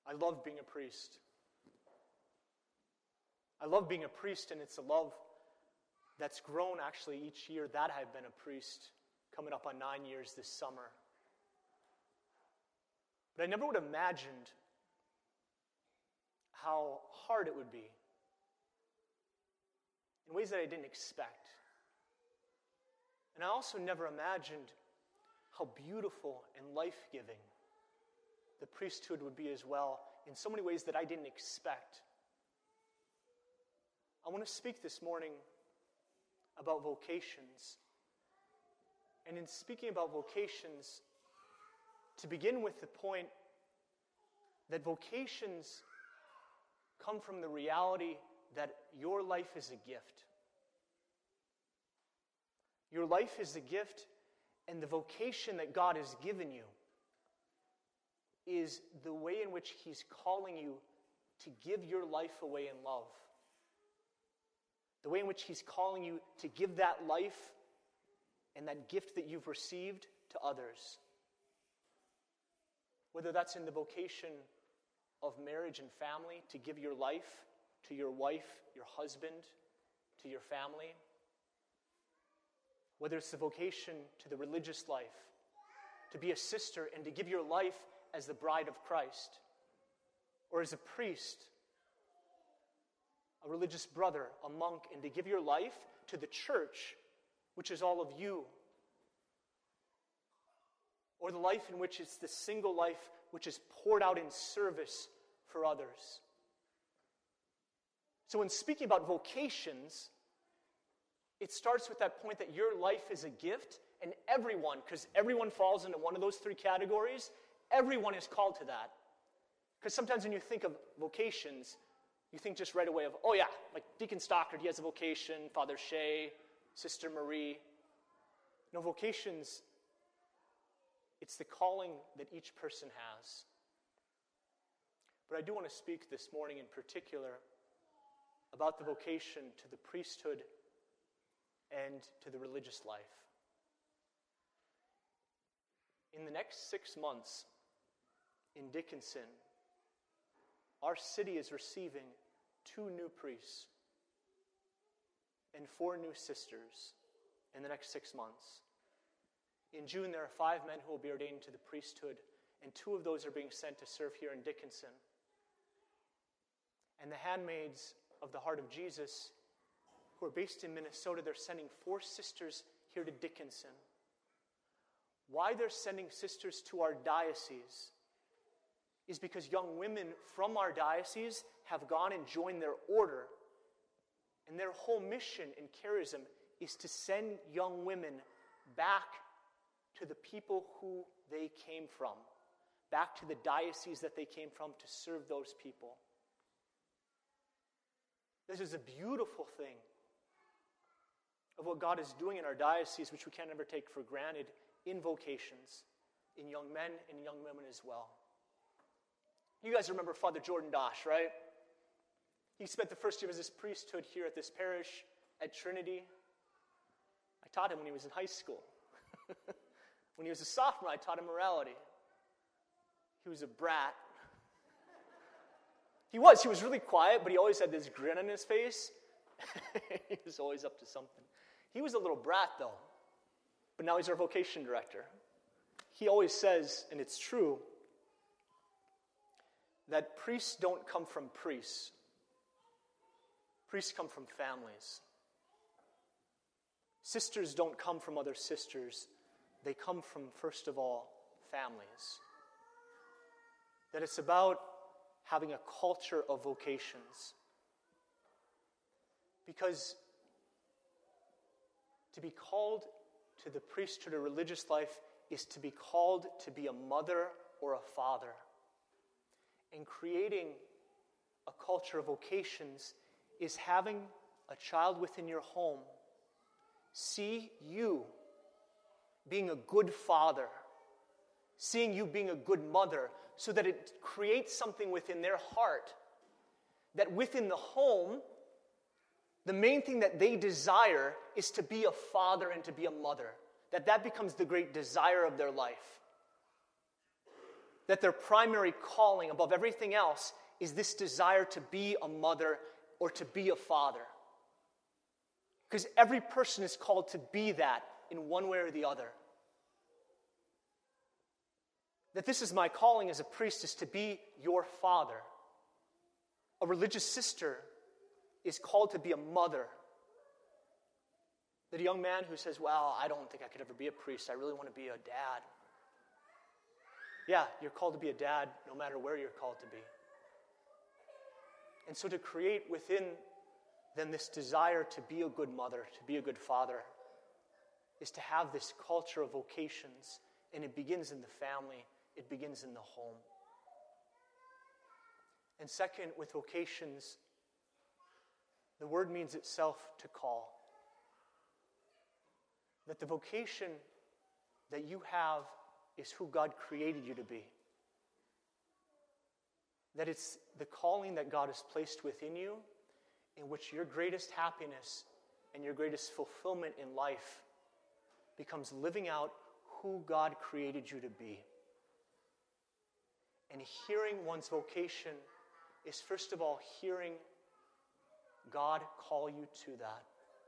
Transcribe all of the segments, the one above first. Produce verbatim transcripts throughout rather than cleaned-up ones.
I love being a priest. I love being a priest, and it's a love that's grown actually each year that I've been a priest, coming up on nine years this summer. But I never would have imagined how hard it would be in ways that I didn't expect. And I also never imagined how beautiful and life-giving the priesthood would be as well, in so many ways that I didn't expect. I want to speak this morning about vocations. And in speaking about vocations, to begin with the point that vocations come from the reality that your life is a gift. Your life is a gift, and the vocation that God has given you is the way in which He's calling you to give your life away in love. The way in which He's calling you to give that life and that gift that you've received to others. Whether that's in the vocation of marriage and family, to give your life to your wife, your husband, to your family. Whether it's the vocation to the religious life, to be a sister and to give your life as the bride of Christ, or as a priest, a religious brother, a monk, and to give your life to the church, which is all of you, or the life in which it's the single life which is poured out in service for others. So when speaking about vocations, it starts with that point that your life is a gift, and everyone, because everyone falls into one of those three categories, everyone is called to that. Because sometimes when you think of vocations, you think just right away of, oh yeah, like Deacon Stockard, he has a vocation, Father Shea, Sister Marie. No, vocations, it's the calling that each person has. But I do want to speak this morning in particular about the vocation to the priesthood and to the religious life. In the next six months in Dickinson, our city is receiving two new priests and four new sisters in the next six months. In June, there are five men who will be ordained to the priesthood, and two of those are being sent to serve here in Dickinson. And the Handmaids of the Heart of Jesus, who are based in Minnesota, they're sending four sisters here to Dickinson. Why they're sending sisters to our diocese is because young women from our diocese have gone and joined their order, and their whole mission in charism is to send young women back to the people who they came from, back to the diocese that they came from, to serve those people. This is a beautiful thing of what God is doing in our diocese, which we can't ever take for granted, in vocations, in young men and young women as well. You guys remember Father Jordan Dosh, right? He spent the first year of his priesthood here at this parish at Trinity. I taught him when he was in high school. When he was a sophomore, I taught him morality. He was a brat. He was. He was really quiet, but he always had this grin on his face. He was always up to something. He was a little brat, though. But now he's our vocation director. He always says, and it's true, that priests don't come from priests. Priests come from families. Sisters don't come from other sisters. They come from, first of all, families. That it's about having a culture of vocations. Because to be called to the priesthood or religious life is to be called to be a mother or a father. And creating a culture of vocations is having a child within your home see you being a good father, seeing you being a good mother, so that it creates something within their heart that within the home, the main thing that they desire is to be a father and to be a mother. That that becomes the great desire of their life. that their primary calling above everything else is this desire to be a mother or to be a father. Because every person is called to be that in one way or the other. That this is my calling as a priest, is to be your father. A religious sister is called to be a mother. That a young man who says, well, I don't think I could ever be a priest, I really want to be a dad. Yeah, you're called to be a dad no matter where you're called to be. And so to create within them this desire to be a good mother, to be a good father, is to have this culture of vocations. And it begins in the family. It begins in the home. And second, with vocations, the word means itself to call. That the vocation that you have is who God created you to be. That it's the calling that God has placed within you, in which your greatest happiness and your greatest fulfillment in life becomes living out who God created you to be. And hearing one's vocation is, first of all, hearing God call you to that.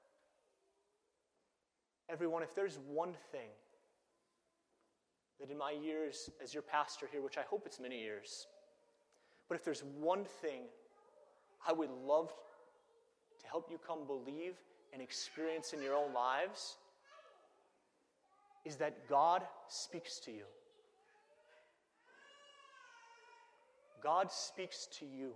Everyone, if there's one thing that in my years as your pastor here, which I hope it's many years, but if there's one thing I would love to help you come believe and experience in your own lives, is that God speaks to you. God speaks to you.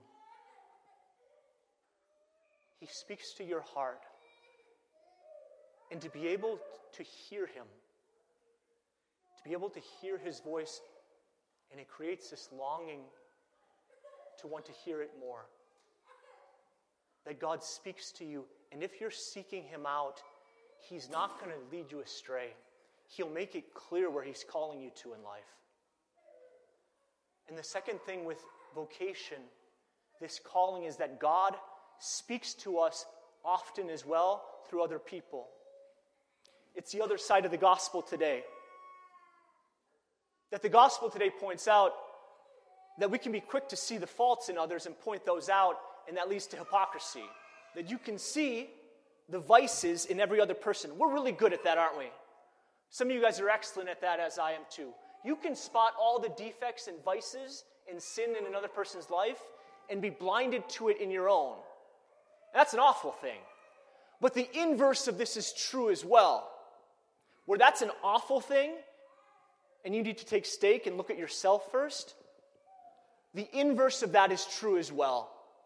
He speaks to your heart. And to be able to hear him, to be able to hear his voice, and it creates this longing to want to hear it more. That God speaks to you, and if you're seeking him out, he's not going to lead you astray. He'll make it clear where he's calling you to in life. And the second thing with vocation, this calling, is that God speaks to us often as well through other people. It's the other side of the gospel today. That the gospel today points out that we can be quick to see the faults in others and point those out, and that leads to hypocrisy. That you can see the vices in every other person. We're really good at that, aren't we? Some of you guys are excellent at that, as I am too. You can spot all the defects and vices and sin in another person's life and be blinded to it in your own. And that's an awful thing. But the inverse of this is true as well. Where that's an awful thing, and you need to take stake and look at yourself first, the inverse of that is true as well.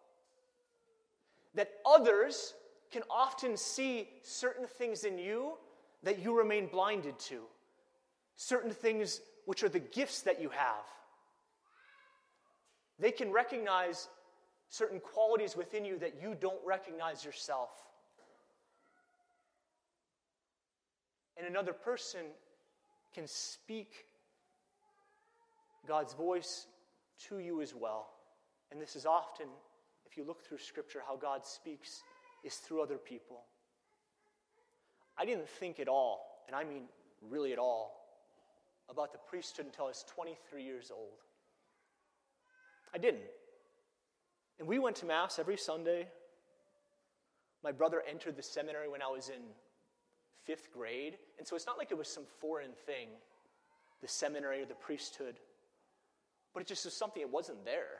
That others can often see certain things in you that you remain blinded to. Certain things which are the gifts that you have. They can recognize certain qualities within you that you don't recognize yourself. And another person can speak God's voice to you as well. And this is often, if you look through Scripture, how God speaks is through other people. I didn't think at all, and I mean really at all, about the priesthood until I was twenty-three years old. I didn't. And we went to Mass every Sunday. My brother entered the seminary when I was in fifth grade. And so it's not like it was some foreign thing, the seminary or the priesthood. But it just was something, it wasn't there.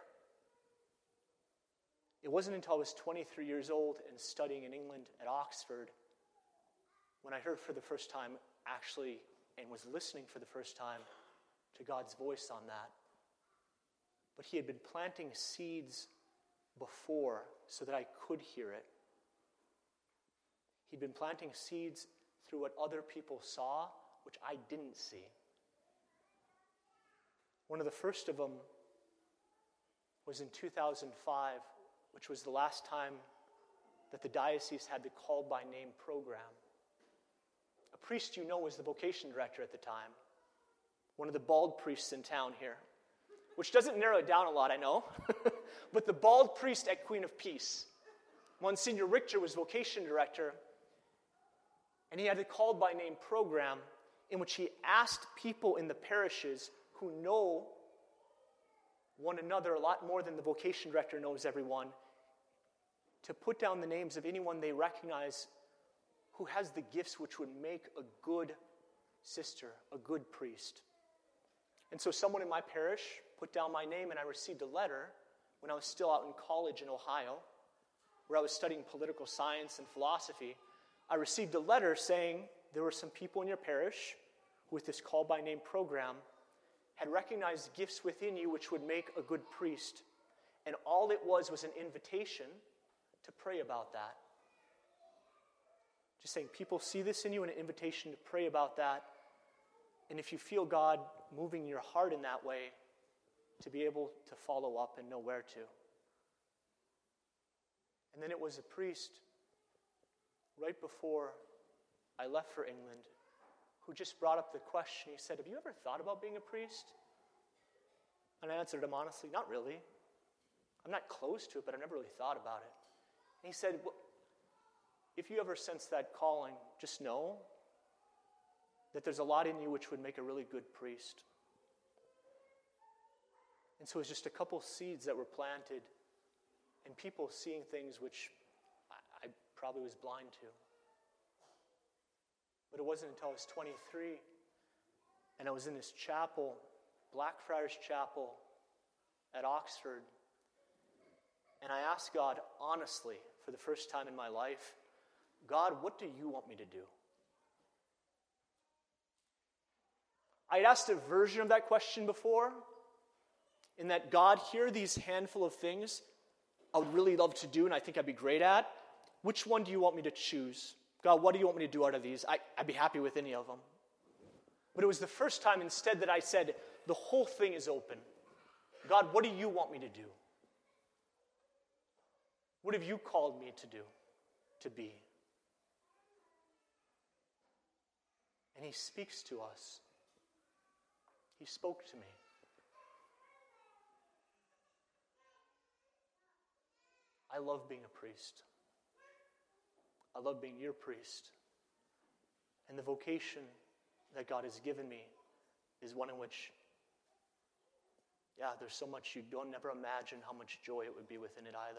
It wasn't until I was twenty-three years old and studying in England at Oxford when I heard for the first time, actually, and was listening for the first time to God's voice on that. But he had been planting seeds before so that I could hear it. He'd been planting seeds through what other people saw, which I didn't see. One of the first of them was in two thousand five, which was the last time that the diocese had the Called by Name program. A priest you know was the vocation director at the time, one of the bald priests in town here, which doesn't narrow it down a lot, I know, but the bald priest at Queen of Peace. Monsignor Richter was vocation director, and he had the Called by Name program in which he asked people in the parishes who know one another a lot more than the vocation director knows everyone, to put down the names of anyone they recognize who has the gifts which would make a good sister, a good priest. And so someone in my parish put down my name, and I received a letter when I was still out in college in Ohio, where I was studying political science and philosophy. I received a letter saying there were some people in your parish with this call by name program had recognized gifts within you which would make a good priest. And all it was was an invitation to pray about that. Just saying, people see this in you, and an invitation to pray about that. And if you feel God moving your heart in that way, to be able to follow up and know where to. And then it was a priest right before I left for England who just brought up the question. He said, have you ever thought about being a priest? And I answered him honestly, not really. I'm not close to it, but I've never really thought about it. And he said, well, if you ever sense that calling, just know that there's a lot in you which would make a really good priest. And so it was just a couple seeds that were planted, and people seeing things which I, I probably was blind to. But it wasn't until I was twenty-three, and I was in this chapel, Blackfriars Chapel at Oxford, and I asked God honestly, for the first time in my life, God, what do you want me to do? I had asked a version of that question before, in that, God, here are these handful of things I would really love to do and I think I'd be great at. Which one do you want me to choose? God, what do you want me to do out of these? I, I'd be happy with any of them. But it was the first time instead that I said, the whole thing is open. God, what do you want me to do? What have you called me to do, to be? And he speaks to us. He spoke to me. I love being a priest. I love being your priest. And the vocation that God has given me is one in which, yeah, there's so much you don't never imagine how much joy it would be within it either.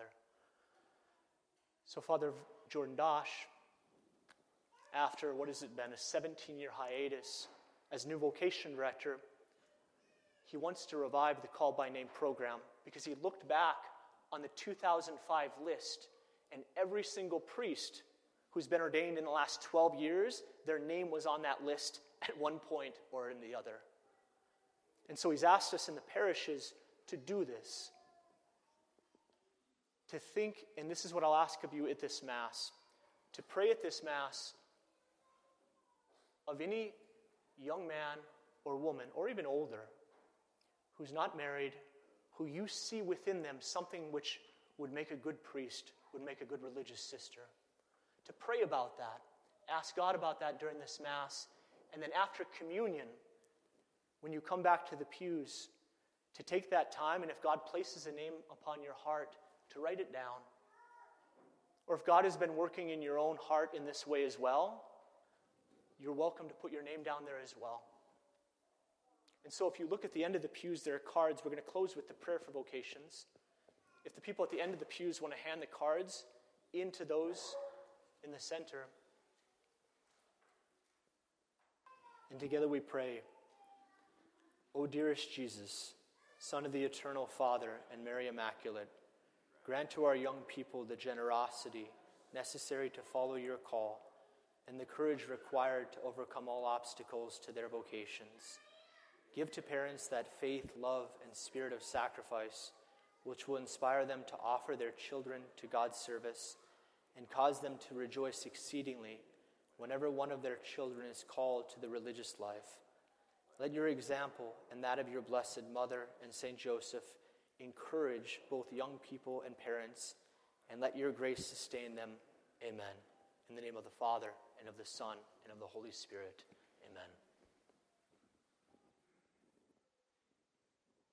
So Father Jordan Dosh, after, what has it been, a seventeen-year hiatus as new vocation director, he wants to revive the Call by Name program because he looked back on the two thousand five list, and every single priest who's been ordained in the last twelve years, their name was on that list at one point or in the other. And so he's asked us in the parishes to do this, to think, and this is what I'll ask of you at this Mass, to pray at this Mass of any young man or woman, or even older, who's not married, who you see within them something which would make a good priest, would make a good religious sister. To pray about that, ask God about that during this Mass, and then after communion, when you come back to the pews, to take that time, and if God places a name upon your heart, to write it down. Or if God has been working in your own heart in this way as well, you're welcome to put your name down there as well. And so if you look at the end of the pews, there are cards. We're going to close with the prayer for vocations. If the people at the end of the pews want to hand the cards into those in the center. And together we pray, O dearest Jesus, Son of the Eternal Father and Mary Immaculate, grant to our young people the generosity necessary to follow your call and the courage required to overcome all obstacles to their vocations. Give to parents that faith, love, and spirit of sacrifice which will inspire them to offer their children to God's service and cause them to rejoice exceedingly whenever one of their children is called to the religious life. Let your example and that of your Blessed Mother and Saint Joseph encourage both young people and parents, and let your grace sustain them. Amen. In the name of the Father, and of the Son, and of the Holy Spirit.